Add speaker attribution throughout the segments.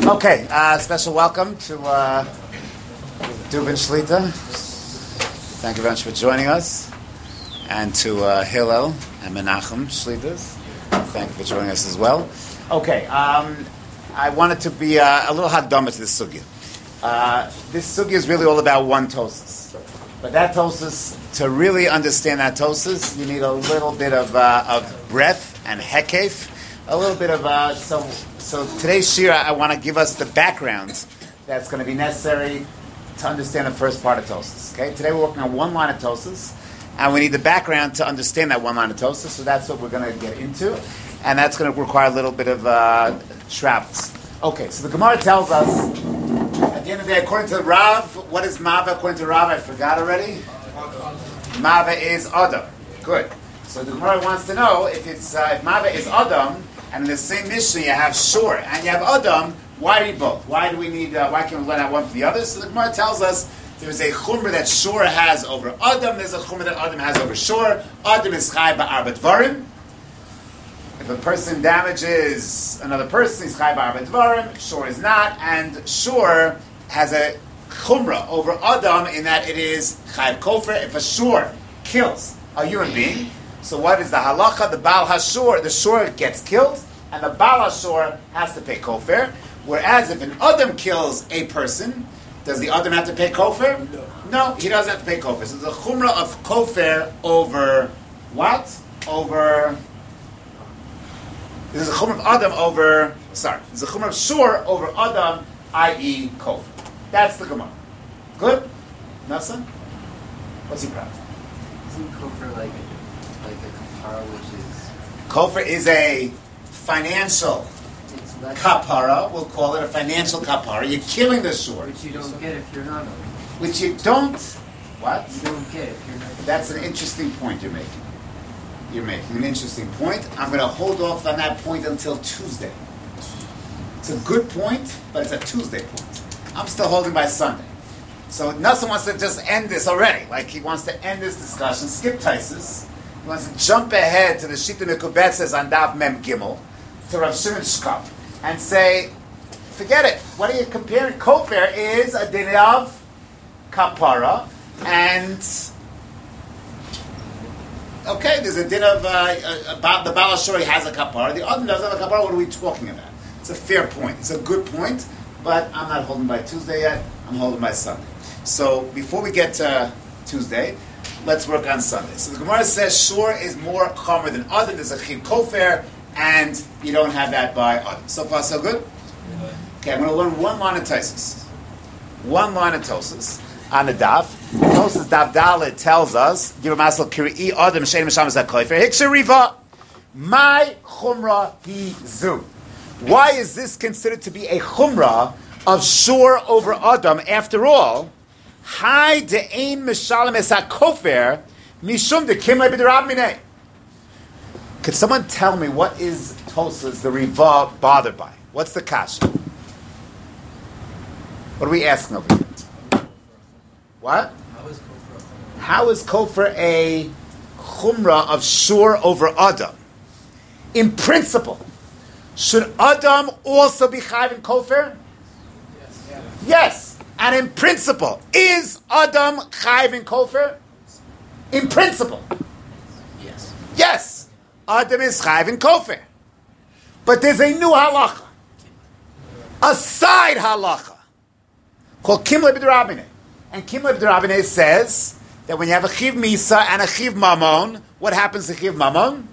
Speaker 1: Okay, special welcome to Dubin Shlita. Thank you very much for joining us. And to Hillel and Menachem Shlitas. Thank you for joining us as well. Okay, I wanted to be a little hadama to this sugya. This sugya is really all about one tosis. But that tosis, to really understand that tosis, you need a little bit of breath and hekef. A little bit of so today's shira, I want to give us the background that's going to be necessary to understand the first part of tosis. Okay, today we're working on one line of tosis, and we need the background to understand that one line of tosis. So that's what we're going to get into, and that's going to require a little bit of travels. Okay, so the Gemara tells us at the end of the day, according to Rav, what is Mava? According to Rav, I forgot already. Mava is Adam. Good. So the Gemara wants to know if it's if Mava is Adam. And in the same Mishnah, you have Shor and you have Adam. Why do both? Why do we need? Why can't we learn out one for the other? So the Gemara tells us there's a chumrah that Shor has over Adam. There's a chumrah that Adam has over Shor. Adam is chai ba'arba dvarim. If a person damages another person, he's chai ba'arba dvarim. Shor is not, and Shor has a chumrah over Adam in that it is chai kofar. If a Shor kills a human being. So what is the halacha? The Baal Hashor, the Shor gets killed, and the Baal Hashor has to pay kofar. Whereas if an Adam kills a person, does the Adam have to pay kofar? No, he doesn't have to pay kofar. So there's a chumrah of kofar over what? There's a chumrah of Adam over, there's a chumrah of Shor over Adam, i.e. kofar. That's the Gemara. Good? Nassan? What's your problem?
Speaker 2: Isn't kofar like a kapara, which is...
Speaker 1: Kofar is a financial kapara. We'll call it a financial kapara. You're killing the shore.
Speaker 2: Which you don't get if you're not.
Speaker 1: Which you don't... What?
Speaker 2: You don't get if you're not.
Speaker 1: That's an interesting point you're making. You're making an interesting point. I'm going to hold off on that point until Tuesday. It's a good point, but it's a Tuesday point. I'm still holding by Sunday. So Nassim wants to just end this already. Like he wants to end this discussion, skip Taisus. He wants to jump ahead to the Shita Mekubetzes on Daf Mem Gimel, to Rav Shimon Shkop, and say, forget it. What are you comparing? Kofar is a din of kapara, and okay, there's a din of the Baal Hashor has a kapara. The other doesn't have a kapara. What are we talking about? It's a fair point. It's a good point, but I'm not holding by Tuesday yet. I'm holding by Sunday. So before we get to Tuesday, let's work on Sunday. So the Gemara says Shor is more chomer than Adam. There's a chiv kofar, and you don't have that by Adam. So far, so good? Yeah. Okay, I'm going to learn one line of Taisus. One line of Tosis on the Daf. Tosis Daf Dalet tells us, Give a masal kiri Adam shein misham zak kofar hiksha riva. My chumrah hi zu. Why is this considered to be a chumrah of Shor over Adam? After all, Hai de'ein mishalem es ha-kofar mishum de'kimlei b'derab minei. Could someone tell me what is Tosas, the Riva, bothered by? What's the kasha? What are we asking over here? What? How is kofar a chumrah of Shor over Adam? In principle, should Adam also be chayv in kofar? Yes. And in principle, is Adam chayv in kofar? In principle.
Speaker 2: Yes.
Speaker 1: Yes. Adam is chayv in kofar. But there's a new halacha. A side halacha. Called Kimlei b'derabinei. And Kimlei b'derabinei says that when you have a chiv misa and a chiv mamon, what happens to chiv mamon?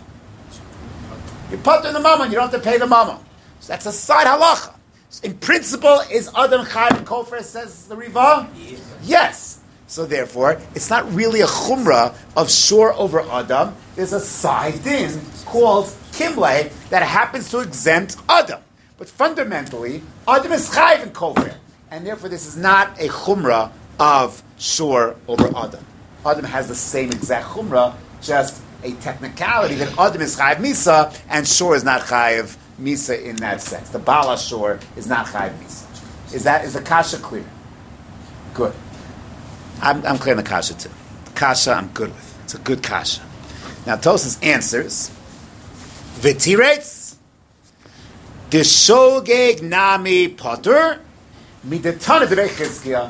Speaker 1: You put in the mamon, you don't have to pay the mamon. So that's a side halacha. In principle, is Adam chayv in kofar, says the Riva? Yes. So therefore, it's not really a chumrah of Shor over Adam. There's a side din called Kimlei that happens to exempt Adam. But fundamentally, Adam is chayv in kofar. And therefore, this is not a chumrah of Shor over Adam. Adam has the same exact chumrah, just a technicality that Adam is chayv misa and Shor is not chayv misa in that sense. The Baal Hashor is not chayv misa. Is the kasha clear? Good. I'm clear on the kasha too. The kasha I'm good with. It's a good kasha. Now Tosas answers, V'tiretz Deshogeg nami potter midetana de Chizkiah.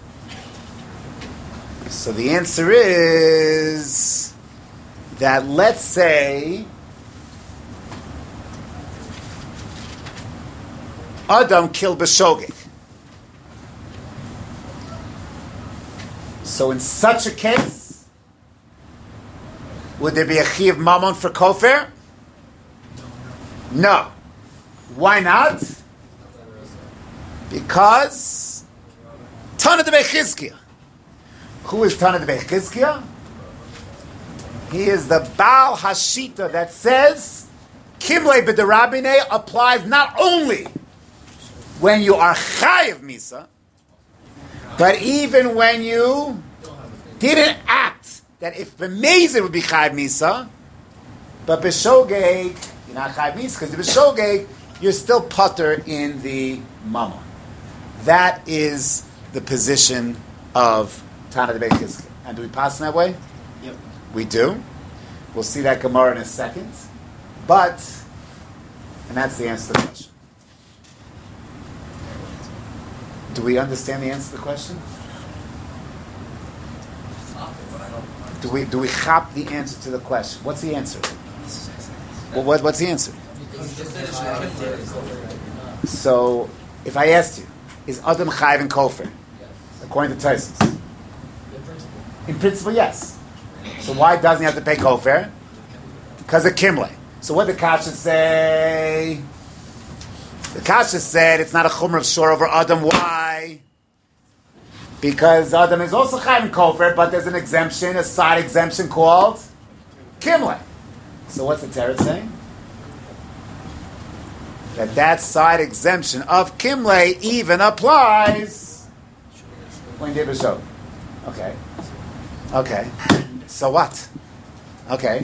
Speaker 1: So the answer is that, let's say Adam killed b'shogeg. So in such a case, would there be a chiv mammon for kofir? No. Why not? Because Tana de Chizkiah. Who is Tana de Chizkiah? He is the Baal Hashita that says Kimle b'derabine applies not only when you are chayiv misa, but even when you didn't act, that if b'mezid would be chayiv misa, but b'shogeg you're not chayiv misa because the b'shogeg you're still putter in the mammon. That is the position of Tana de Chizkiah. And do we pass in that way?
Speaker 2: Yep.
Speaker 1: We do. We'll see that Gemara in a second. And that's the answer to the question. Do we understand the answer to the question? Do we chop the answer to the question? What's the answer? Well, what's the answer? So, if I asked you, is Adam Chayiv and Kofir? According to Tosfos. In principle, yes. So why doesn't he have to pay Kofir? Because of Kimle. So what did the Kasha say? The Kasha said it's not a Chumr of Shor over Adam. Why? Because Adam is also Chayiv and Kofir, but there's an exemption, a side exemption called Kimle. So what's the Teretz saying? That side exemption of Kimle even applies when they show. Okay. So what? Okay.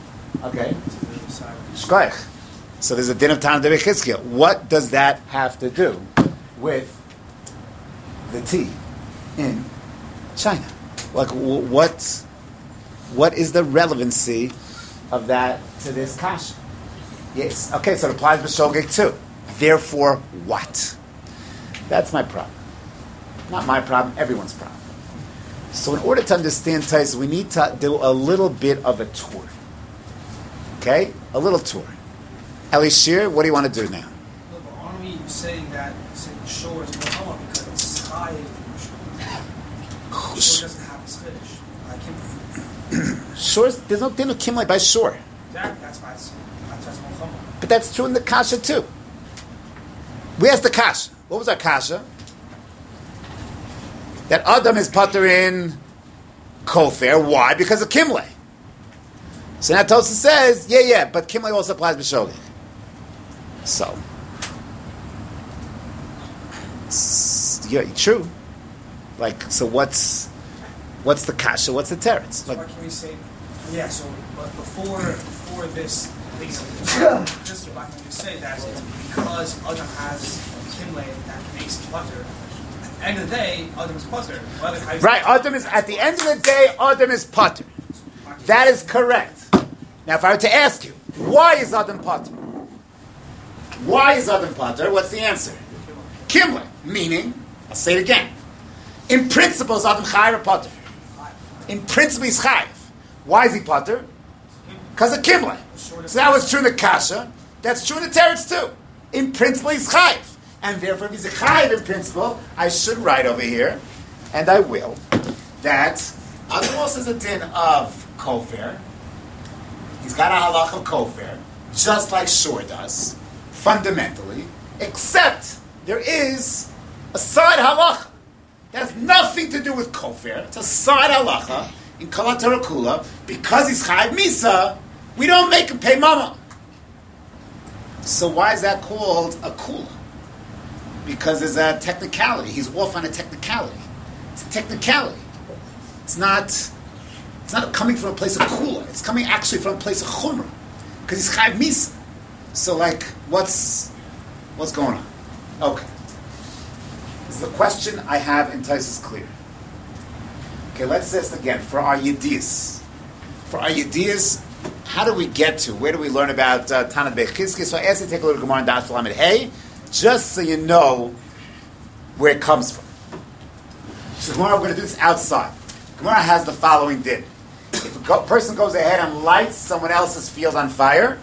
Speaker 1: Shkoich. So there's a din of Tana de Chizkiah. What does that have to do with the tea in China? Like, what is the relevancy of that to this kasha? Yes. Okay, so it applies to Shogeg too. Therefore, what? That's my problem. Not my problem, everyone's problem. So in order to understand Tais, we need to do a little bit of a tour. Okay? A little tour. Elishir, what do you want to do now?
Speaker 3: No, but aren't we saying that Shor is Muhammad because it's high Shor doesn't have his finish.
Speaker 1: Shor, there's no din of Kimle by Shor.
Speaker 3: That's why it's Muhammad.
Speaker 1: But that's true in the Kasha too. We asked the Kasha. What was our Kasha? That Adam is putter in Kofir. Why? Because of Kimle. So now Tosfos says, yeah, but Kimle also applies to Shogeg. So, yeah, true. Like, so what's the kasha? What's the teretz?
Speaker 3: So what can we say? Yeah. So, but before this thing, just if I can just say that it's because Adam has Kimle that makes him putter. At the end of the day, Adam is putter.
Speaker 1: Right. Adam is at the end of the day. Adam is putter. That is correct. Now, if I were to ask you, why is Adam putter? Why is Adam putter? What's the answer? Kimle. Meaning, I'll say it again. In principle, is Adam chayiv or putter? In principle, he's chayiv. Why is he putter? Because of Kimle. So that was true in the kasha. That's true in the teretz too. In principle, he's chayiv. And therefore, if he's a chayiv in principle, I should write over here, and I will, that Adam also is a din of kofir. He's got a halach of kofir, just like Shor does, fundamentally, except there is a side halacha. That has nothing to do with kofir. It's a side halacha in Kala Torah Kula. Because he's chayiv misa, we don't make him pay mama. So why is that called a kula? Because there's a technicality. He's off on a technicality. It's a technicality. It's not coming from a place of kula. It's coming actually from a place of chumrah. Because he's chayiv misa. So what's going on? Okay. The question I have in Tais is clear. Okay, let's say this again. For our yediyas, how do we get to? Where do we learn about Tanat Bechizki? So I asked you to take a look at Gemara and Daf Lamed Hey, just so you know where it comes from. So Gemara, we're going to do this outside. Gemara has the following din. If a person goes ahead and lights someone else's field on fire,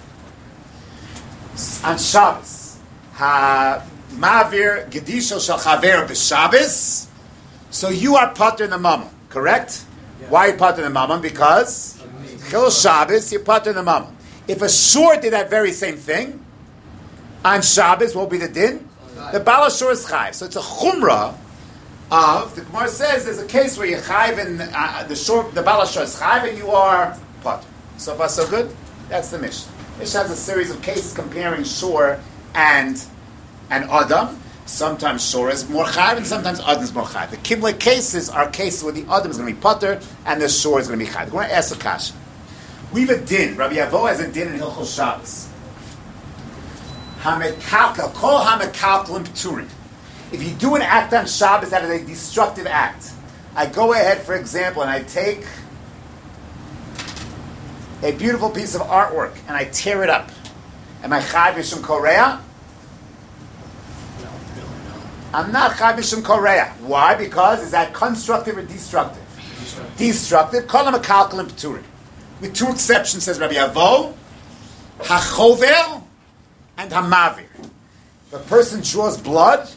Speaker 1: on Shabbos, Ma'avir Gedisho Shal Chaver b'Shabbos, so you are pater in the mammon, correct? Yeah. Why are you pater in the mammon? Because Chil Shabbos, you're pater in the mammon. If a shor did that very same thing, on Shabbos, what will be the din? The Baal Shor is chayv. So it's a chumrah of, the Gemara says, there's a case where you're chayv and the Baal Shor is chayv and you are pater. So far so good? That's the Mishnah. Mishnah has a series of cases comparing shor and Adam. Sometimes shor is more chayv and sometimes Adam is more chayv. The Kimle cases are cases where the Adam is going to be pater and the shor is going to be chayv. We're going to ask a kasha. We have a din. Rabbi Yavo has a din in Hilchos Shabbos. Hamekalkel, kol hamekalkelim p'turim. If you do an act on Shabbos that is a destructive act, I go ahead, for example, and I take a beautiful piece of artwork and I tear it up. Am I chayv mishum korea? I'm not chayv mishum korea. Why? Because is that constructive or destructive? Destructive. Kol hamekalkelim p'turim. With two exceptions, says Rabbi Avo, hachovel and hamavir. If a person draws blood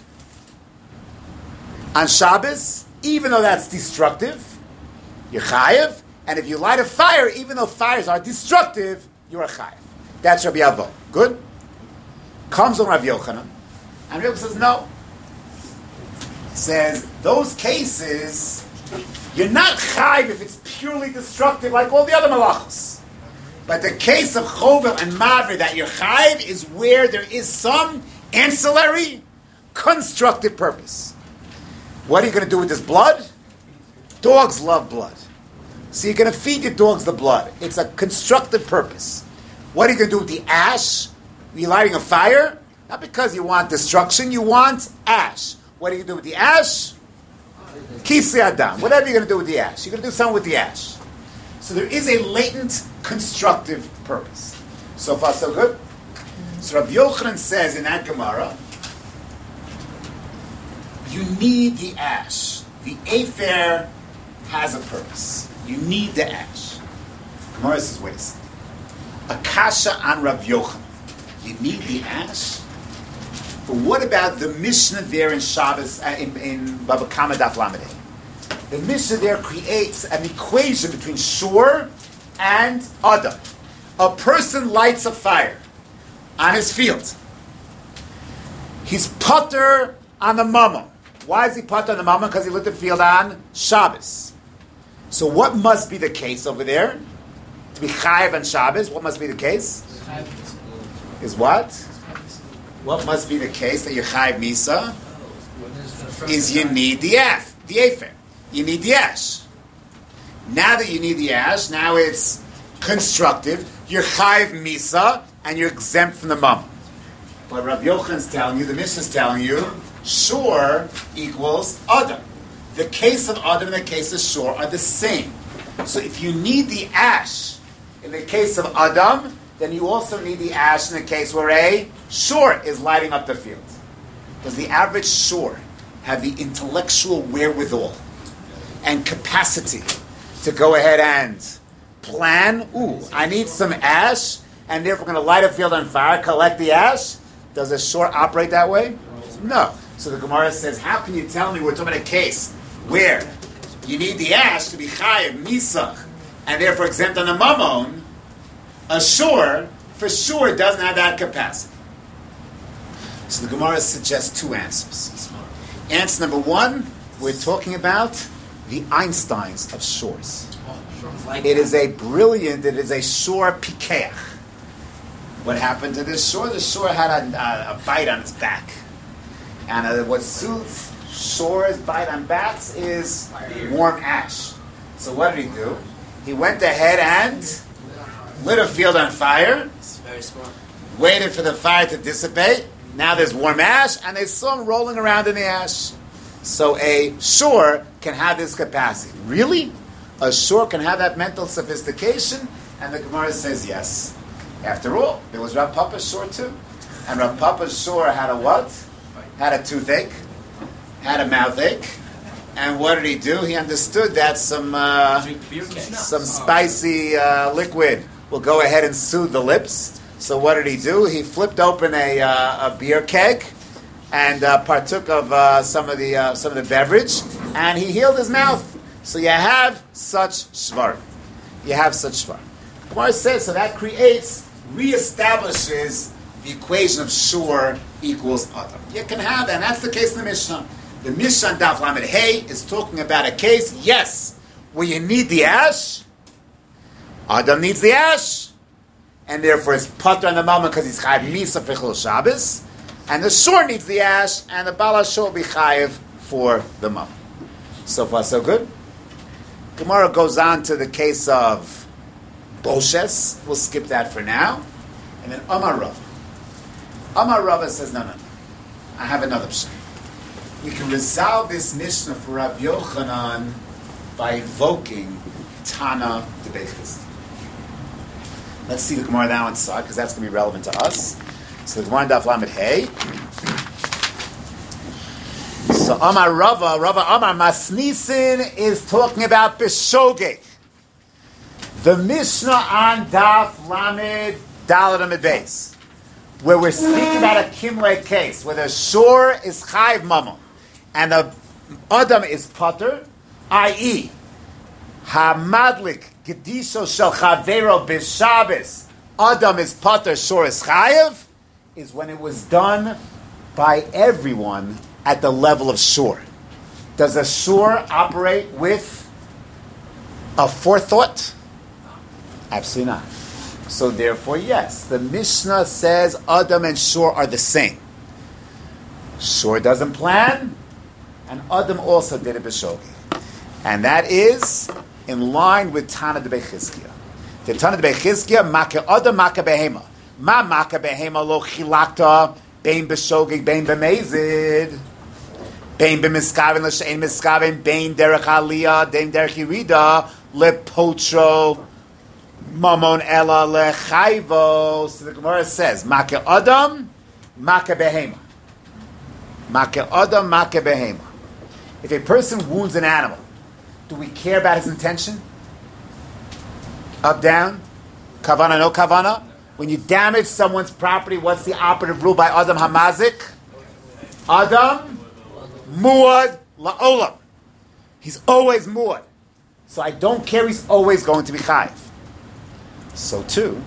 Speaker 1: on Shabbos, even though that's destructive, you're chayev. And if you light a fire, even though fires are destructive, you're a chayev. That's Rabbi Avo. Good? Comes on Rabbi Yochanan, and Rabbi says no. Says those cases, you're not chayiv if it's purely destructive like all the other malachos. But the case of chovel and mavir that you're chayiv is where there is some ancillary constructive purpose. What are you going to do with this blood? Dogs love blood. So you're going to feed your dogs the blood. It's a constructive purpose. What are you going to do with the ash? Are you lighting a fire? Not because you want destruction, you want ash. What are you going to do with the ash? Kisei Adam. Whatever you're going to do with the ash. You're going to do something with the ash. So there is a latent constructive purpose. So far, so good? So Rabbi Yochanan says in that Gemara, you need the ash. The afer has a purpose. You need the ash. Gemara says, wait a second. Akasha on Rabbi Yochanan. You need the ash? But what about the Mishnah there in Shabbos, in Bava Kama Daf Lamed? The Mishnah there creates an equation between shor and Adam. A person lights a fire on his field. He's pater on the mammon. Why is he pater on the mammon? Because he lit the field on Shabbos. So what must be the case over there? To be chayiv on Shabbos, what must be the case? Is what? What must be the case that you're chayiv misa? Is you need the afer. You need the ash. Now that you need the ash, now it's constructive. You're chayiv misa, and you're exempt from the mammon. But Rabbi Yochanan's telling you, the Mishnah is telling you, shor equals Adam. The case of Adam and the case of shor are the same. So if you need the ash in the case of Adam, then you also need the ash in the case where a shor is lighting up the field. Does the average shor have the intellectual wherewithal and capacity to go ahead and plan, I need some ash, and therefore we're going to light a field on fire, collect the ash? Does a shor operate that way? No. So the Gemara says, how can you tell me we're talking about a case where you need the ash to be chayiv, misach, and therefore exempt on the mammon? A shor, for sure, doesn't have that capacity. So the Gemara suggests two answers. Answer number one, we're talking about the Einsteins of shores. It is a shor pikeach. What happened to this shore? The shore had a bite on its back. And what suits shores bite on backs is warm ash. So what did he do? He went ahead and lit a field on fire.
Speaker 2: It's very smart.
Speaker 1: Waited for the fire to dissipate. Now there's warm ash, and they saw him rolling around in the ash. So a shor can have this capacity. Really? A shor can have that mental sophistication? And the Gemara says yes. After all, there was Rav Papa's shore too. And Rav Papa's shore had a what? Had a toothache, had a mouthache. And what did he do? He understood that some spicy liquid will go ahead and soothe the lips. So what did he do? He flipped open a beer keg and partook of some of the beverage, and he healed his mouth. So you have such shvar. You have such shvar. Gemara says so that reestablishes the equation of shur equals adam. You can have, and that's the case in the Mishnah. The Mishnah Daf Lamed Hey is talking about a case, yes, where you need the ash. Adam needs the ash, and therefore it's pater on the moment because he's chayiv misa for Chil Shabbos, and the shur needs the ash, and the bala shur will be chayiv for the moment. So far, so good. Gemara goes on to the case of Boshes. We'll skip that for now. And then Amar Rava. Amar Rava says, no. I have another pshat. We can resolve this Mishnah for Rav Yochanan by invoking Tana Debechis. Let's see the Gemara now inside, because that's going to be relevant to us. So the Gemara Daf Lamed Hey. So Amar Rava Amar Masnisin is talking about Beshogeg. The Mishnah on Daf Lamed Dalet Amid Beis, where we're speaking about a Kimle case, where the shor is Chayiv Mamon, and the Adam is Pater, i.e., Hamadlik Gedisho Shel Chavero B'Shabbos, Adam is Pater, shor is Chayiv, is when it was done by everyone at the level of shor. Does a shor operate with a forethought? Absolutely not. So therefore, yes, the Mishnah says Adam and shor are the same. Shor doesn't plan, and Adam also did it b'shogi. And that is in line with Tana de Bechizkiah. The Tana de Bechizkiah, Maka Adam, Maka Behema. Ma Maka Behema lo chilakta, bein b'shogig, bein b'mezid. Bein b'miskaven, l'shein miskaven, bein derech aliyah, bein derech yirida, lepotro, mamon ela lechayvo. So the Gemara says, Maka Adam, Maka Behema. Maka Adam, Maka Behema. If a person wounds an animal, do we care about his intention? Up, down? Kavana, no kavana? When you damage someone's property, what's the operative rule by Adam Hamazik? Adam Muad La'olam. He's always Muad. So I don't care, he's always going to be Chayiv. So too,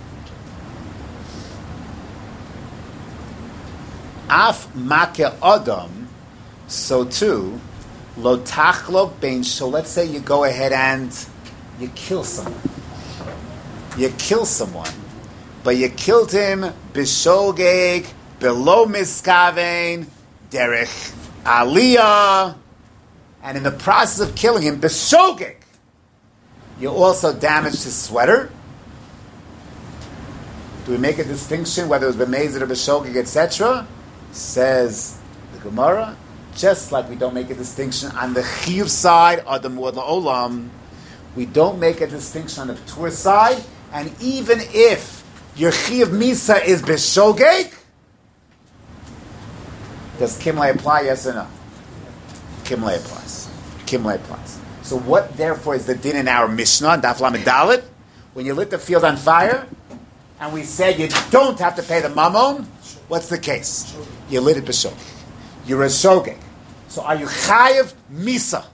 Speaker 1: Af Makeh Adam, so too, Lo Tachlo Bein. So let's say you go ahead and you kill someone. You kill someone, but you killed him b'shogeg, below miskavein, derech aliyah, and in the process of killing him, b'shogeg, you also damaged his sweater. Do we make a distinction whether it was b'mezid or b'shogeg, etc.? Says the Gemara, just like we don't make a distinction on the chiyuv side, adam muad la'olam, we don't make a distinction on the p'tur side, and even if your chiyuv misa is b'shogeg, does kimle apply, yes or no? Kimle applies. Kimle applies. So what, therefore, is the din in our Mishnah, Daf Lamed Dalet? When you lit the field on fire, and we said you don't have to pay the mamon, what's the case? You lit it b'shogeg. You're a shogeg. So are you chayiv misa?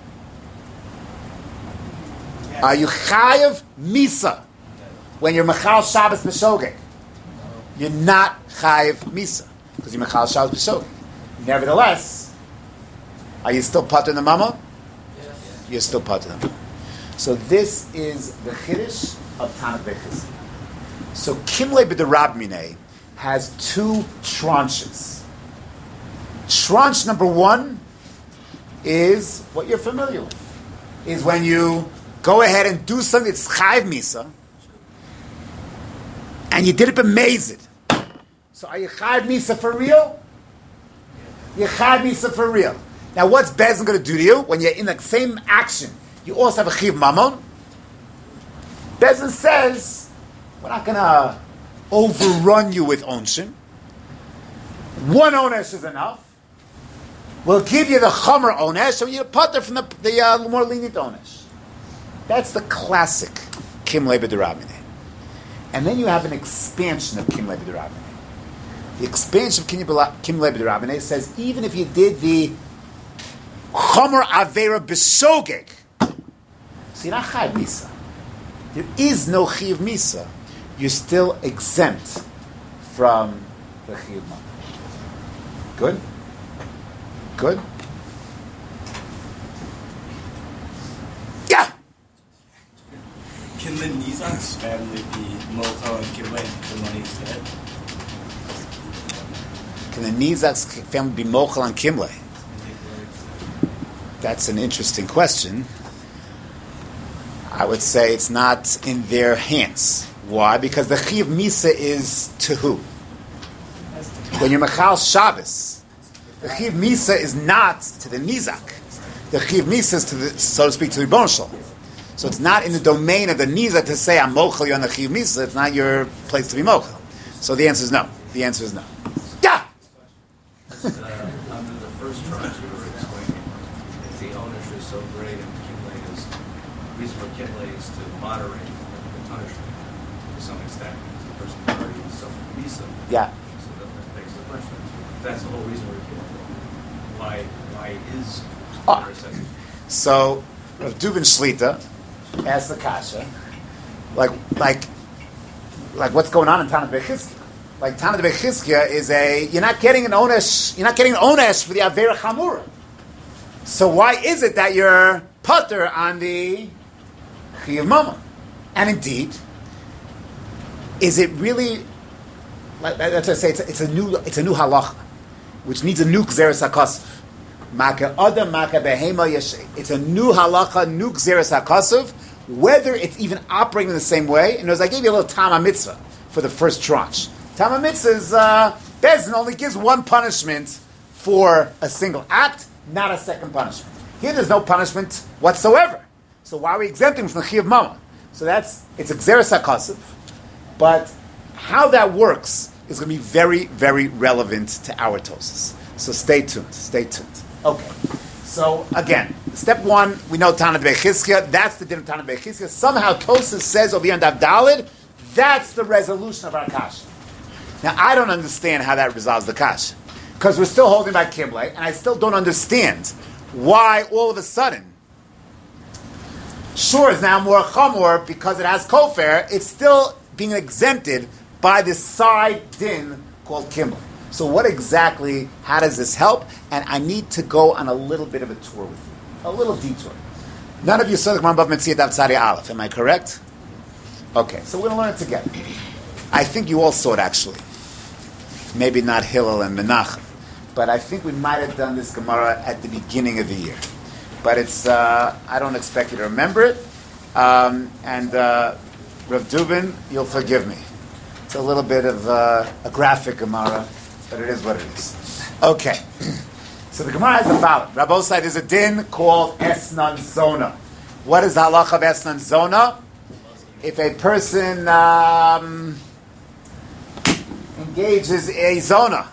Speaker 1: Are you chayiv misa when you're mechal Shabbos b'shogeg? You're not chayiv misa because you're mechal Shabbos b'shogeg. Nevertheless, are you still pater in the mamon? Yes. You're still pater in the mamon. So this is the chiddush of Tana Bechis. So Kimle b'derab minei has two tranches. Tranche number one is what you're familiar with. Is when you go ahead and do something that's chayiv misa, and you did it b'mezid. So are you chayiv misa for real? You're chayiv misa for real. Now what's Bezin going to do to you when you're in the same action? You also have a chiv mamon. Bezin says, we're not going to overrun you with onshin. One onesh is enough. We'll give you the chomer onesh, so you putter from the more lenient onesh. That's the classic kimlei b'derabineh. And then you have an expansion of kimlei b'derabineh. The expansion of kimlei b'derabineh says even if you did the chomer avera b'sogeg, so you're not chayav misa. There is no chiyuv misa. You're still exempt from the chiyuv misa. Good? Good? Yeah!
Speaker 4: Can the Nizak's family be Mochel and Kimlei the money instead?
Speaker 1: Can the Nizak's family be Mochel and Kimlei? That's an interesting question. I would say it's not in their hands. Why? Because the Chiyuv Misa is to who? When you're Mechal Shabbos, the Chiyuv Misa is not to the Nizak. The Chiyuv Misa is to the, so to speak, to the Rebbeinu Shalom. So it's not in the domain of the Nizak to say, I'm Mochel you on the Chiyuv Misa. It's not your place to be Mochel. So the answer is no. The answer is no. Yeah!
Speaker 5: Under the first tranche you were explaining, if the ownership is so great and Kimlei is, the reason for Kimlei is to moderate the punishment to some extent. The person already suffering Misa.
Speaker 1: Yeah.
Speaker 5: So that begs the question. If that's the whole reason we're Kimlei, why is there a second?
Speaker 1: So, Rav Dubin Shlita asked the Kasha, like what's going on in Tanat Bechizkiya? Like Tanat Bechizkiya is you're not getting an onesh for the Avera Chamura. So why is it that you're putter on the Chiyuv Mama? And indeed, is it really? That's what I say. It's a new halacha, which needs a new Gzeres HaKosov. It's a new halacha, new Gzeres HaKosov, whether it's even operating in the same way. And as I gave you a little Tama Mitzvah for the first tranche. Tama Mitzvah is, Bezin only gives one punishment for a single act, not a second punishment. Here there's no punishment whatsoever. So why are we exempting from the Chiyuv Mama? So it's a Gzeres HaKosov. But how that works is going to be very, very relevant to our Tosas. So stay tuned. Okay. So again, step one, we know Tanat Bechizkiya. That's the din of Tanat Bechizkiya. Somehow Tosas says over here on Daf Daled, that's the resolution of our kasha. Now I don't understand how that resolves the kasha, because we're still holding back Kimlei, and I still don't understand why all of a sudden Shur is now more chamor because it has kofar. It's still being exempted by this side din called Kimlei. So how does this help? And I need to go on a little bit of a tour with you. A little detour. None of you saw the Gemara Bava Metzia Daf Tzadi Aleph. Am I correct? Okay, so we're going to learn it together. I think you all saw it actually. Maybe not Hillel and Menachem. But I think we might have done this Gemara at the beginning of the year. But it's, I don't expect you to remember it. Rav Dubin, you'll forgive me. It's a little bit of a graphic Gemara, but it is what it is. Okay. So the Gemara has the following. Rabbi Osai, there's a din called Esnan Zona. What is the halacha of Esnan Zona? If a person engages a zona,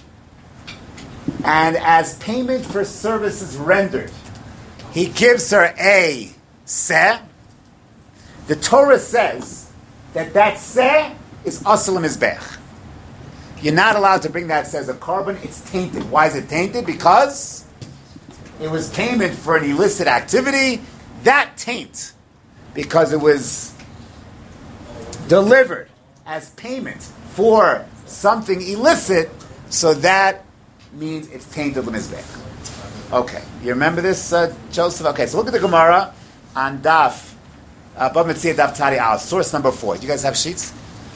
Speaker 1: and as payment for services rendered, he gives her a seh, the Torah says that seh is asal mizbech. You're not allowed to bring that seh as a carbon. It's tainted. Why is it tainted? Because it was payment for an illicit activity. That taint, because it was delivered as payment for something illicit, so that means it's tainted l'mizbech. Okay, you remember this, Joseph? Okay, so look at the Gemara on Daf, Bava Metzia Daf Tzadi Al, source number 4. Do you guys have sheets?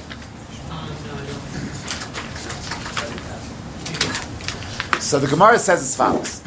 Speaker 1: So the Gemara says as follows.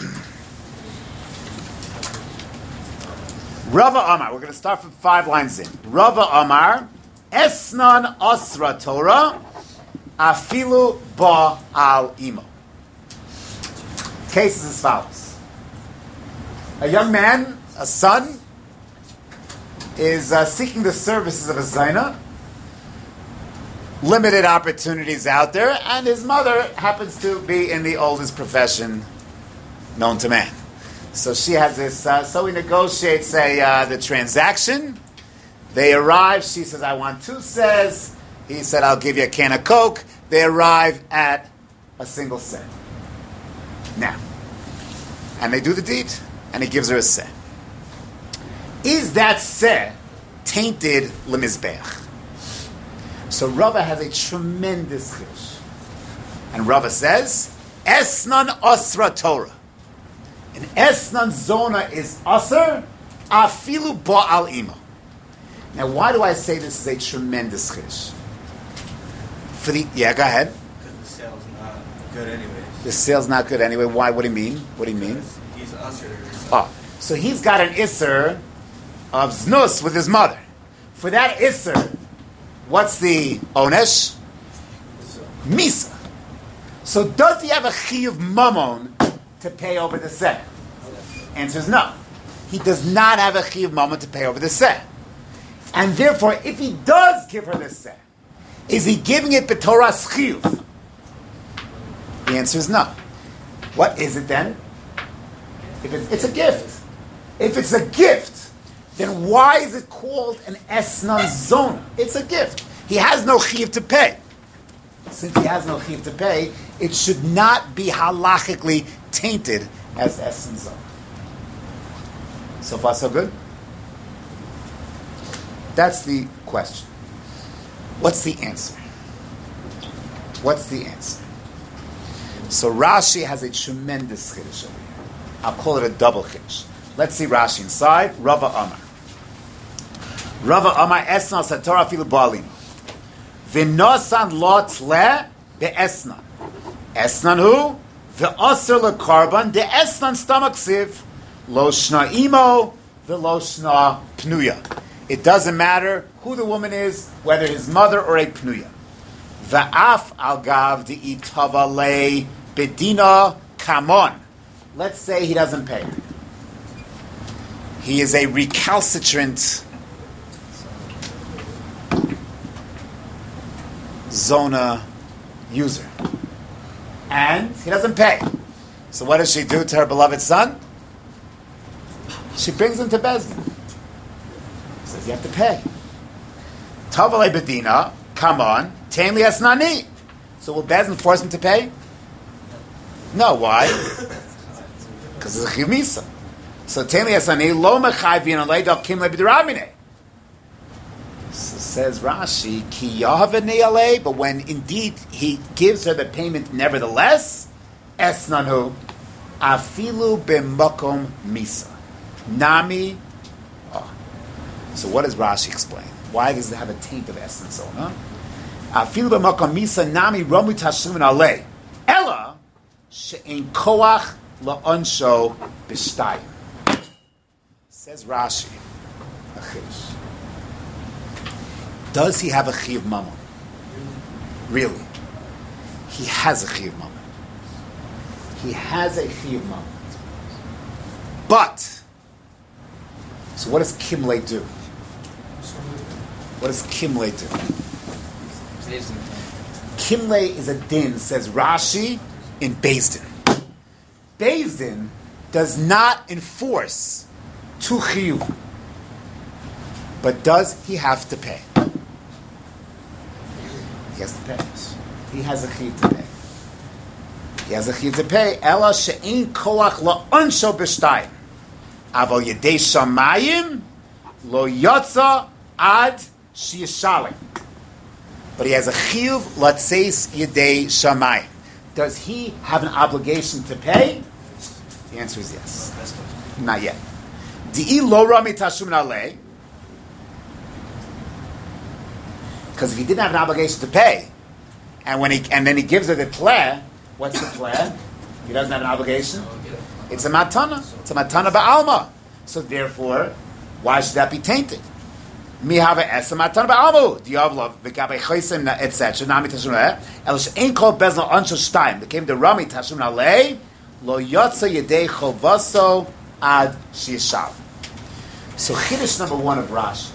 Speaker 1: Rava Amar, we're going to start from 5 lines in. Rava Amar, Esnan Asra Torah, Afilu Ba Al Imo. Case is as follows. A young man, a son, is seeking the services of a Zaina. Limited opportunities out there, and his mother happens to be in the oldest profession known to man. So she has this, so he negotiates the transaction. They arrive, she says, I want 2 says. He said, I'll give you a can of Coke. They arrive at a single se. Now, and they do the deed, and he gives her a se. Is that se tainted lemizbeach? So Rava has a tremendous chish. And Rava says, Esnan Asra Torah. And Esnan Zona is Asr, Afilu Ba'al Ima. Now, why do I say this is a tremendous chish? Go ahead.
Speaker 4: Because the sale's not good anyways.
Speaker 1: The sale's not good anyway. Why? What do you mean? What do you mean?
Speaker 4: He's usher.
Speaker 1: Oh, so he's got an Isser of Znus with his mother. For that Isser, what's the onesh? Misa. So does he have a chiyuv mamon to pay over the set? Answer is no. He does not have a chiyuv mamon to pay over the set. And therefore, if he does give her the set, is he giving it b'toras chiyuv? The answer is no. What is it then? If it's a gift. If it's a gift, then why is it called an esnan zona? It's a gift. He has no chiyuv to pay. Since he has no chiyuv to pay, it should not be halachically tainted as esnan zona. So far, so good? That's the question. What's the answer? What's the answer? So Rashi has a tremendous chiddush over here. I'll call it a double chiddush. Let's see Rashi inside. Rava Amar. Rava Amar esnan satorah afilu ba'alima. V'nosan lot le be'esnan. Esnan hu? Ve'aser lekarban de'esnan stomach siv. Lo shna imo ve'lo shna pnuya. It doesn't matter who the woman is, whether his mother or a pnuya. Va'af al gav de'itava le bedina kamon. Let's say he doesn't pay. He is a recalcitrant Zona user. And he doesn't pay. So what does she do to her beloved son? She brings him to Bezdin. Says you have to pay. Tavale bedina, come on, tamli asnani. So will Bezdin force him to pay? No, why? Because it's a chimisa. So tamli asnani lo mechayvin alei dal kimle b'derabine. Says Rashi, ki yahavene alei, but when indeed he gives her the payment nevertheless, esnanu afilu b'makom misa. Nami. Oh. So what does Rashi explain? Why does it have a taint of essence on? Huh? Afilu b'makom misa nami romu tashlumin alei. Ella she'en koach la'onsho b'shtayim. Says Rashi, achish. Does he have a chiyuv mamon? Really? He has a chiyuv mamon. He has a chiyuv mamon. But, so what does Kimle do? What does Kimle do? Kimle is a din, says Rashi, in Beis Din. Beis Din does not enforce tu chiyuv. But does he have to pay? He has to pay. He has a chiyuv to pay. He has a chiyuv to pay. Ela she'ein koach la'onsho b'shtayim. Aval yedei shamayim lo yotza ad sheyishalim. But he has a chiyuv latzeis yedei shamayim. Does he have an obligation to pay? The answer is yes. Not yet. Di'i lo rami tashum nalei. Because if he didn't have an obligation to pay, and then he gives her the pleh, what's the pleh? He doesn't have an obligation. It's a matana. It's a matana ba'alma. So therefore, why should that be tainted? Mi have es a matana ba'alma. Diavlo v'gabei chosim etc. Nami tashum nalei. Elish ein kol bezno ansho shtayim. Became the rami tashum nalei. Lo yotza yedei chovaso ad shiyishal. So Chiddush number one of Rashi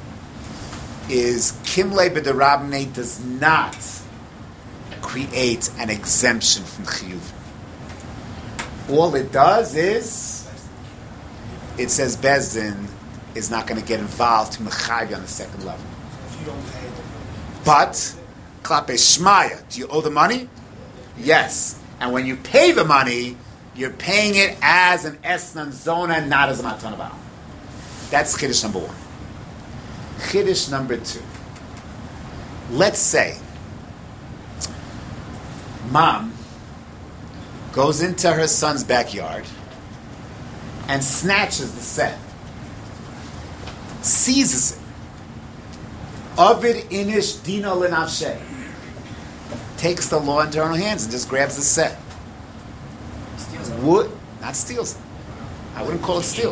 Speaker 1: is Kimle b'derabnei does not create an exemption from Chiyuv. All it does is it says Bezdin is not going to get involved to Mechavi on the second level.
Speaker 3: If you don't pay it.
Speaker 1: But Klape Shmaya, do you owe the money? Yes. And when you pay the money, you're paying it as an Esnan Zona, not as a Matan Abal. That's Chiddush number one. Chiddush number two. Let's say mom goes into her son's backyard and snatches the set, seizes it. Ovid inish dino lenavshe. Takes the law into her own hands and just grabs the set. Would not steals it. I wouldn't call it steal.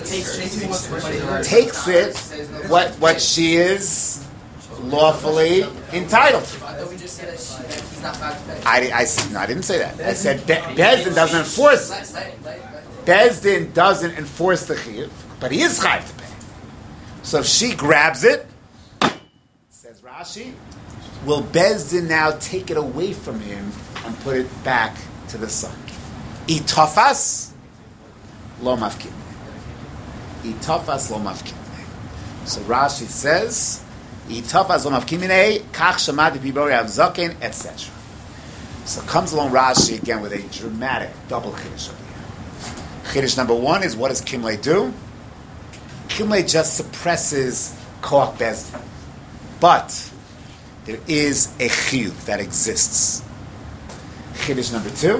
Speaker 1: Takes it what she is lawfully entitled to.
Speaker 2: I thought we just said that he's not allowed to pay.
Speaker 1: I didn't say that. I said Bezdin doesn't enforce it. Bezdin doesn't enforce the chiyuv, but he is chayiv to pay. So if she grabs it, says Rashi, will Bezdin now take it away from him and put it back to the son? Itofas lo mafkin. Itofas lo mafkin. So Rashi says, Itofas lo mafkin kach shamadi pibori avzoken, etc. So comes along Rashi again with a dramatic double chiddush over here. Chiddush number one is, what does Kimle do? Kimle just suppresses koach bezdin, but there is a chiyuv that exists. Chiddush number two,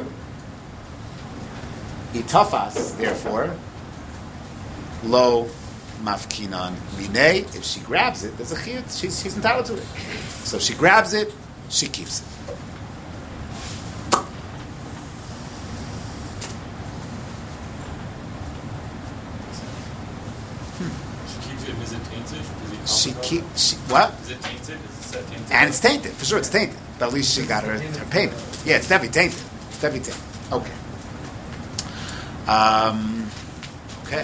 Speaker 1: Itafas, therefore, lo mafkinan minei. If she grabs it, there's a chiyuv. She's entitled to it. So if she grabs it, she keeps it.
Speaker 6: Is it tainted?
Speaker 1: What?
Speaker 6: Is it tainted? Is it set tainted?
Speaker 1: And it's tainted. For sure it's tainted. But at least she got her payment. Yeah, it's definitely tainted. It's definitely tainted. Okay. Okay.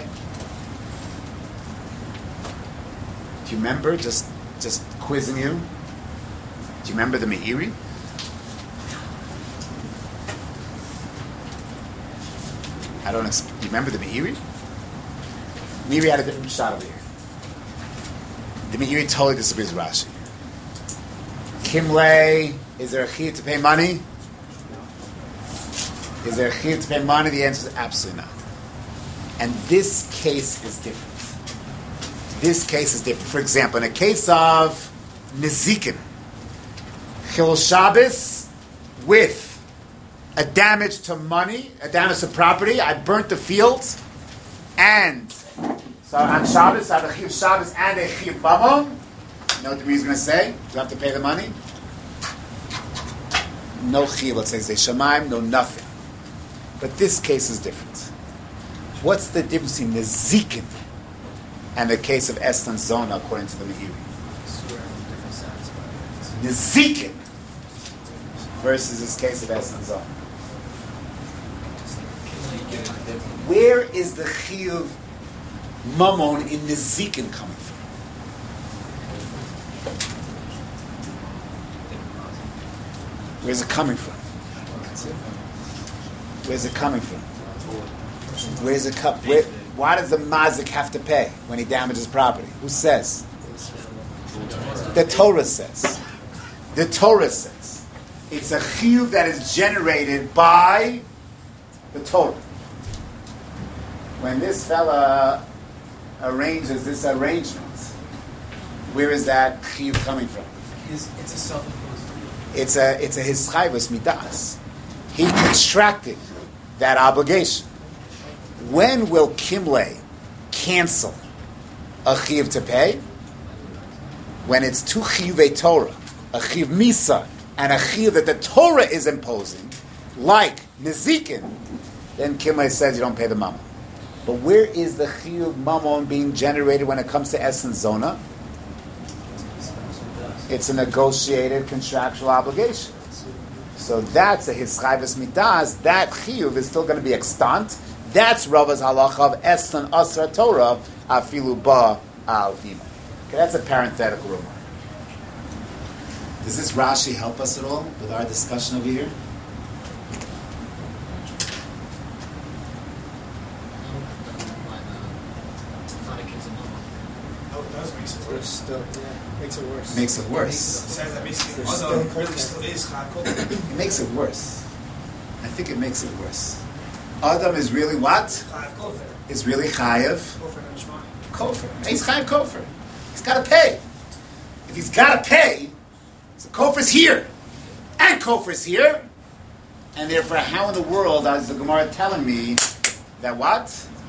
Speaker 1: Do you remember, just quizzing you, do you remember the Meiri? Do you remember the Meiri? Meiri had a different shot over here. The Meiri totally disagrees with Rashi. Kimle, is there a chiyuv to pay money? Is there a chiyuv to pay money? The answer is absolutely not. And this case is different. This case is different. For example, in a case of Nezikin, Chil Shabbos with a damage to money, a damage to property, I burnt the fields, and so on Shabbos, I have a chiyuv Shabbos and a chiyuv mamon. You know what the Meiri is going to say? Do you have to pay the money? No chiyuv, let's say shemaim, no nothing. But this case is different. What's the difference between Nezikin and the case of Estan Zona according to the Meiri? Nezikin versus this case of Estan Zona. Where is the chiyuv mamon in Nezikin coming from? Where's it coming from? Where's it coming from? Where's it come? Why does the mazik have to pay when he damages property? Who says? The Torah says. The Torah says. It's a chiyuv that is generated by the Torah. When this fella arranges this arrangement, where is that chiyuv coming from?
Speaker 3: It's a self-imposed.
Speaker 1: It's a hischayvus midas. He contracted that obligation. When will Kimle cancel a chiyuv to pay? When it's two chiyuvei Torah, a chiyuv misa and a chiyuv that the Torah is imposing, like Nezikin, then Kimle says you don't pay the mamon. But where is the chiyuv mamon being generated when it comes to Essan Zona? It's a negotiated contractual obligation. So that's a hischayvus midas. That chiyuv is still going to be extant. That's Rava's halacha of Eslan Asra Torah Afilu Ba Al Ima. Okay, that's a parenthetical remark. Does this Rashi help us at all with our discussion over here?
Speaker 3: Oh, it does make it worse.
Speaker 2: Makes it worse.
Speaker 1: Makes it worse.
Speaker 3: It says that basically
Speaker 2: There's
Speaker 3: Adam
Speaker 2: still
Speaker 3: really still is Chakol.
Speaker 1: It makes it worse. I think it makes it worse. Adam is really what?
Speaker 3: Chakol.
Speaker 1: Is really chayev
Speaker 3: Kofer and Shmai.
Speaker 1: kofar. He's chayev kofar. He's got to pay. If he's got to pay, so kofar's here, and kofar's here, and therefore, how in the world is the Gemara telling me that what?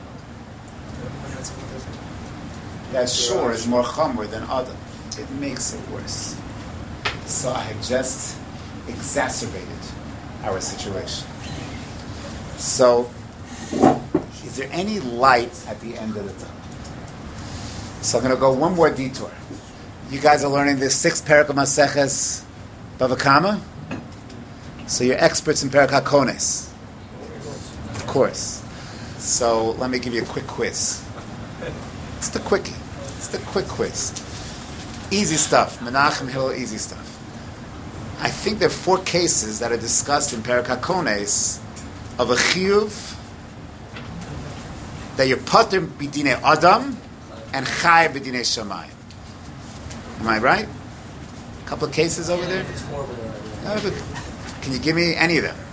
Speaker 1: That sure is more chomer than Adam. It makes it worse. So I have just exacerbated our situation. So, is there any light at the end of the tunnel? So I'm going to go one more detour. You guys are learning this 6th parak of Maseches Bava Kama. So you're experts in Parak HaKones. Of course. So let me give you a quick quiz. It's the quickie. It's the quick quiz. Easy stuff. Menachem Hillel, easy stuff. I think there are 4 cases that are discussed in Parak HaKones of a chiyuv that you're pater b'dinei Adam and chai b'dinei Shamayim. Am I right? A couple of cases over there?
Speaker 2: It's horrible.
Speaker 1: Can you give me any of them?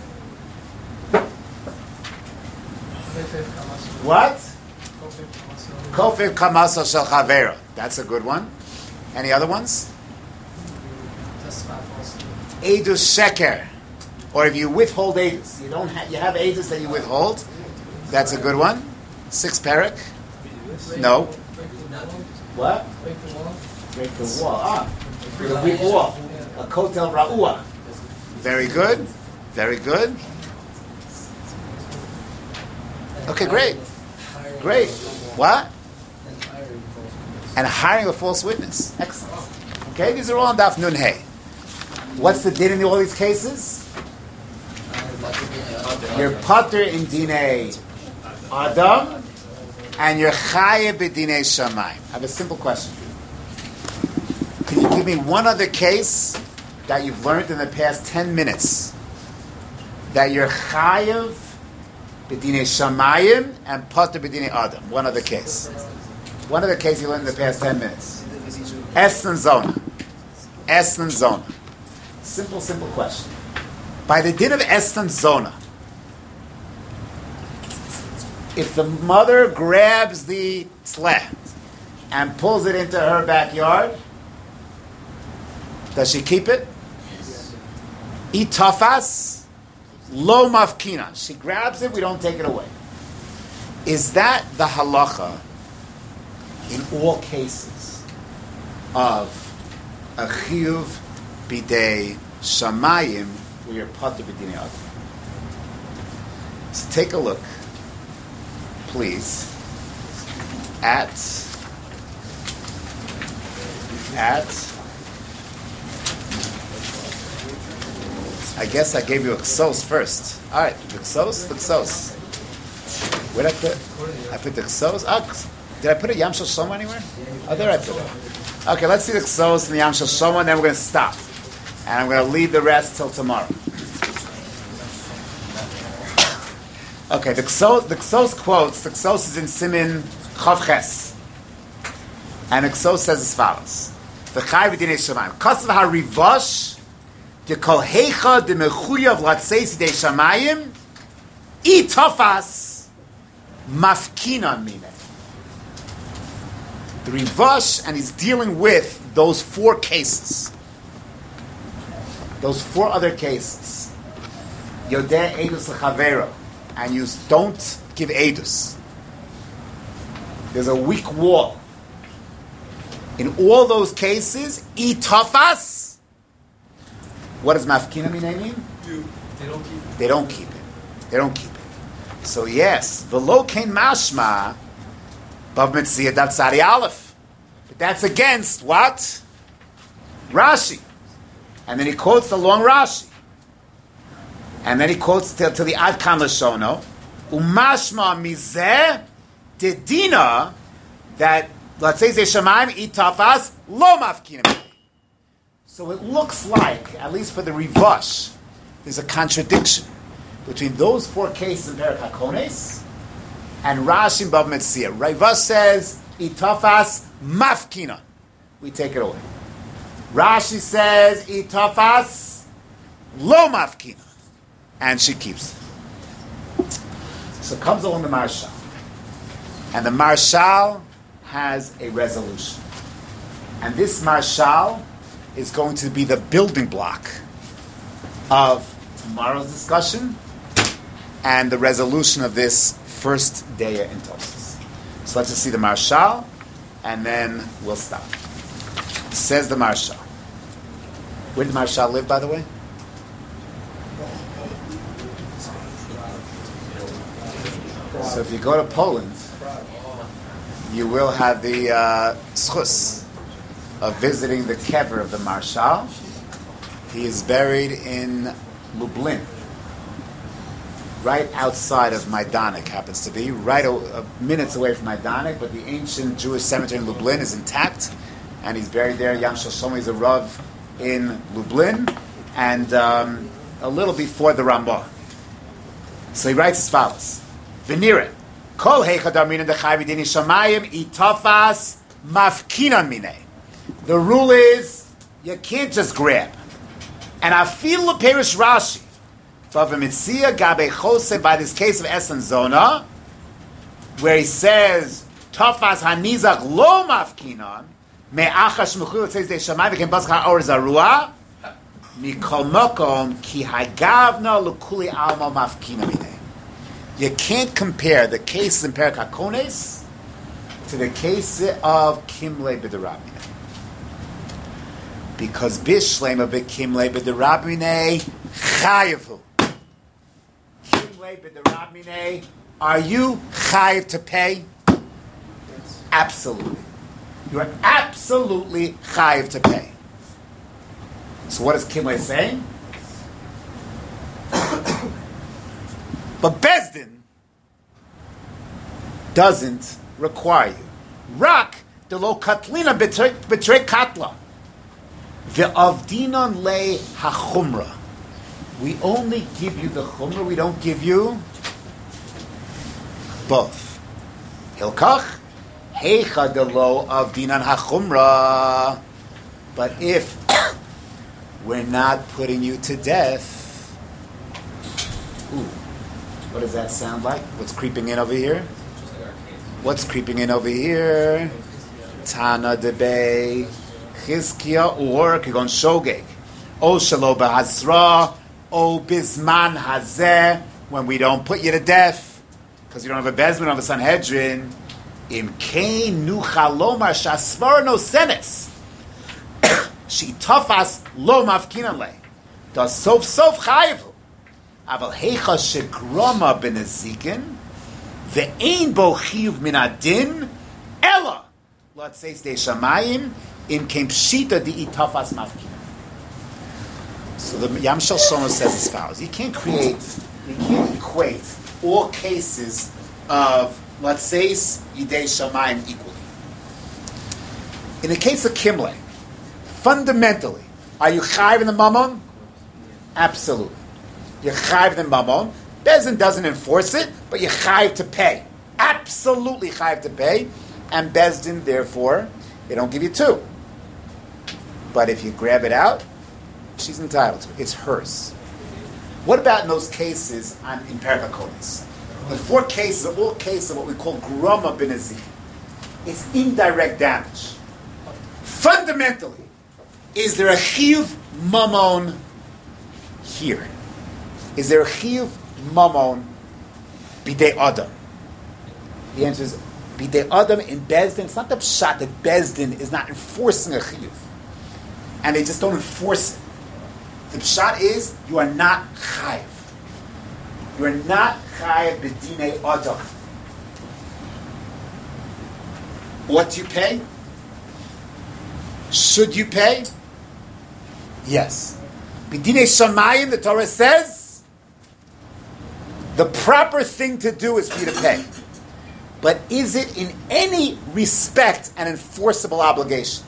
Speaker 1: What? Kofir Kamaso Shel Chavera. That's a good one. Any other ones? Edus Sheker. Or if you withhold Edus. You have Edus that you withhold. That's a good one. 6 parak. No. What? Break the wall. The weak wall. A kotel ra'ua. Very good. Very good. Okay, great. Great. What? And hiring a false witness. Excellent. Okay, these are all on Daf Nun Hey. What's the din in all these cases? You're pater in dinei Adam, and you're chayev b'dinei Shamayim. I have a simple question for you. Can you give me one other case that you've learned in the past 10 minutes that you're chayev b'dinei Shamayim and pater b'dinei Adam? One other case. One other case you learned in the past 10 minutes. Eslan Zona. Eslan Zona. Simple question. By the din of Eslan Zona, if the mother grabs the tzleh and pulls it into her backyard, does she keep it? Itafas lo mafkina. She grabs it, we don't take it away. Is that the halacha in all cases of a chiyuv bidei shamayim where you're pater b'dinei Adam? So take a look, please, at I guess I gave you a Ksos first. All right, the Ksos. Where did I put? I put the Ksos. Did I put a Yam Shel Shlomo anywhere? Oh, there I put it. Okay, let's see the Ksos and the Yam Shel Shlomo, and then we're going to stop. And I'm going to leave the rest till tomorrow. Okay, the Ksos quotes, the Ksos is in Simin Chav Ches. And the Ksos says as follows. The Chai B'dinei Shamayim. Kosav HaRivosh de kol heicha de mechuyav latzeis de Shamayim I tofas mafkina mine. The Rivosh, and he's dealing with those 4 cases. Those 4 other cases. Yodeh Eidus L'Chavero. And you don't give Eidus. There's a weak wall. In all those cases, I tofas. What does mafkina mean? They don't keep it. So yes, v'lo kein mashma bav mitzvah dat tzadi aleph. But that's against what? Rashi. And then he quotes the long Rashi. And then he quotes to the Ad Kan Lashono. Umashma mizeh dedina that let's say ze shamayim itafas lo mafkinim. So it looks like, at least for the Rivash, there's a contradiction between those four cases in Perek HaKones and Rashi in Bava Metzia. Rivash says itafas mafkina. We take it away. Rashi says itafas lo mafkina, and she keeps it. So comes along the Marshal, and the Marshal has a resolution, and this Marshal is going to be the building block of tomorrow's discussion and the resolution of this first day in Tosfos. So let's just see the Marshal, and then we'll stop. Says the Marshal. Where did the Marshal live, by the way? So if you go to Poland, you will have the schus of visiting the kever of the Marshal. He is buried in Lublin, right outside of Majdanek, happens to be, right minutes away from Majdanek, but the ancient Jewish cemetery in Lublin is intact, and he's buried there. Yam Shlomo is a Rav in Lublin, and a little before the Ramah. So he writes as follows. V'nireh, kol heichadar minan dechai v'dini shamayim itafas mafkinan minei. The rule is, you can't just grab. And I feel the Perish Rashi, Mitzia Gabe Chose, by this case of Esen Zona, where he says, Tafas Hanizak Lo Mafkinan, Me'achash Mechul, it says, De Shamay V'kem Baskar Or Zarua, Mikol Mokom, Ki Hagavna L'Kuli Alma Mafkina Minei. You can't compare the cases in Perek HaKones to the case of Kimle B'derabine. Because Bishlema B'Kimle B'derabine Chayavu. Kimle B'derabine, are you chayav to pay? Yes. Absolutely. You are absolutely chayav to pay. So what is Kimle saying? But Bezdin doesn't require you. Rak de lo katlina betrei katla. Ve'avdinon le hachumra. We only give you the chumra, we don't give you both. Hilkach, heicha de lo avdinon hachumra. But if we're not putting you to death, what does that sound like? What's creeping in over here? What's creeping in over here? Tana debei Chizkiah or Kigon Shogeg. O Shalo Bahazra, O Bisman Hazeh, when we don't put you to death, because you don't have a Bezman, of a Sanhedrin, Im Kain Nuchalomar Shasvar no Senes. She tafas lo mafkinan le. Does sof chayivu. Aval heicha shegrama benezikin ve'ein bo chiyuv min adin ella. Let's say stay shamayim in kem pshita di itafas mafkinan. So the Yam Shel Shlomo says as follows: you can't equate all cases of let's say yidei shamayim equally. In the case of Kimle, fundamentally, are you chayiv in the mammon? Absolutely. You're chayiv in the mammon. Bezin doesn't enforce it, but you're chayiv to pay. Absolutely chayiv to pay. And Bezdin, therefore, they don't give you two. But if you grab it out, she's entitled to it. It's hers. What about in those cases in Perek HaKonos? The four cases are all cases of what we call groma b'nezik. It's indirect damage. Fundamentally, is there a chiyuv mamon here? Is there a chiyuv mamon bidei adam? The answer is bidei adam in Bezdin. It's not the pshat that Bezdin is not enforcing a chiyuv, and they just don't enforce it. The pshat is you are not chayiv. You are not chayiv b'dinei adam. What you pay? Should you pay? Yes. B'dinei shamayim, the Torah says, The proper thing to do is for you to pay. But is it in any respect an enforceable obligation?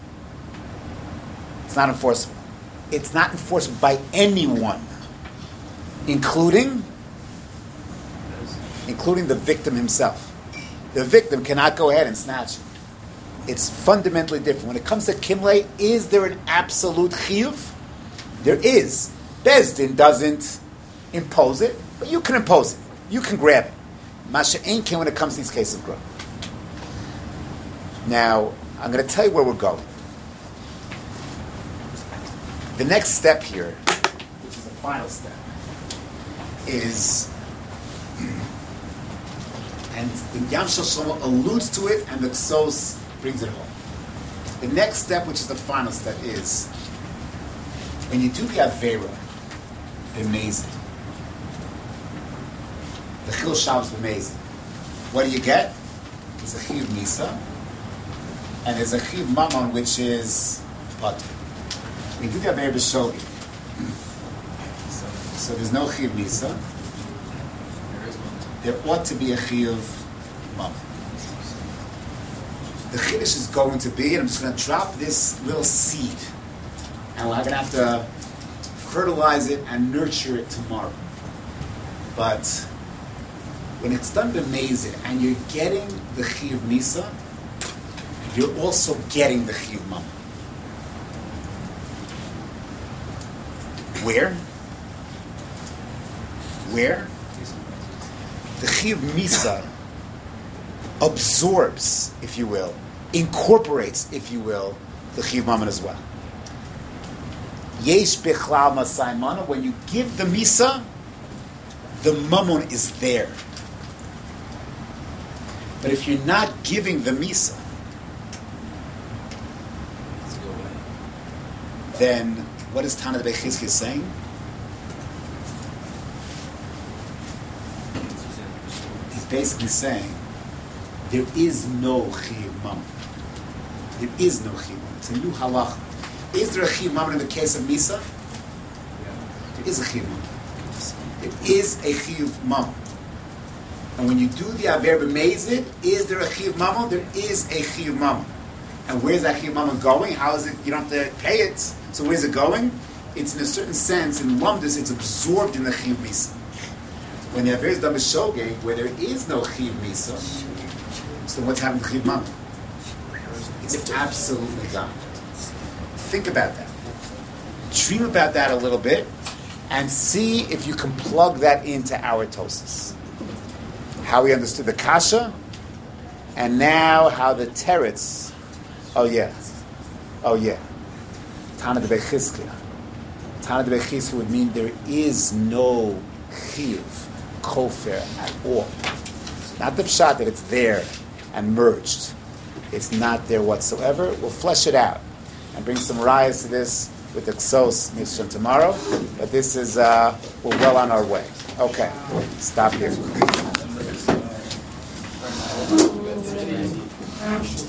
Speaker 1: It's not enforceable. It's not enforceable by anyone, including the victim himself. The victim cannot go ahead and snatch it. It's fundamentally different. When it comes to kimlei, is there an absolute chiyuv? There is. Beis Din doesn't impose it, but you can impose it. You can grab it. Masha ain't can when it comes to these cases of growth. Now, I'm going to tell you where we're going. The next step here, which is the final step, is, and the Yam Shel Shlomo alludes to it, and the Ksos brings it home. The next step, which is the final step, is when you do the Avera, amazing. The Chil Shabbos amazing. What do you get? It's a Chiv Misa, and there's a Chiv Mammon, which is Pater. We do the Avera B'Shogi. So there's no Chiv Misa. There ought to be a Chiv Mammon. The Chiddush is going to be, and I'm just going to drop this little seed, and we're going to have to fertilize it and nurture it tomorrow. But when it's done b'mezid and you're getting the Chiyuv Misa, you're also getting the Chiyuv Mammon. Where? The Chiyuv Misa absorbs, if you will, incorporates, if you will, the Chiyuv Mammon as well. Yesh Bichlal Masai Mana, when you give the Misa, the Mammon is there. But if you're not giving the Misa, then what is Tana de Bechizki saying? He's basically saying there is no Chiyuv Mammon. There is no Chiyuv Mammon. It's a new halacha. Is there a Chiyuv Mammon in the case of Misa? There is a Chiyuv Mammon. There is a Chiyuv Mammon. And when you do the Aver B'Mezid, is there a Chiyuv Mammon? There is a Chiyuv Mammon. And where's that Chiyuv Mammon going? How is it? You don't have to pay it. So where's it going? It's in a certain sense, in Lumdus, it's absorbed in the Chiyuv Misa. When the Aver is done B'Shogeg, where there is no Chiyuv Misa, so what's happening to Chiyuv Mammon? It's absolutely gone. Think about that. Dream about that a little bit, and see if you can plug that into our Tosis. How we understood the Kasha, and now how the Teretz. Oh yeah. Tana de Bechizkia. Tana de Bechizkia would mean there is no Chiyuv, Kofer at all. Not the Pshat that it's there and merged. It's not there whatsoever. We'll flesh it out and bring some rayas to this with the Ksos Mishram tomorrow. But this is, we're well on our way. Okay, stop here.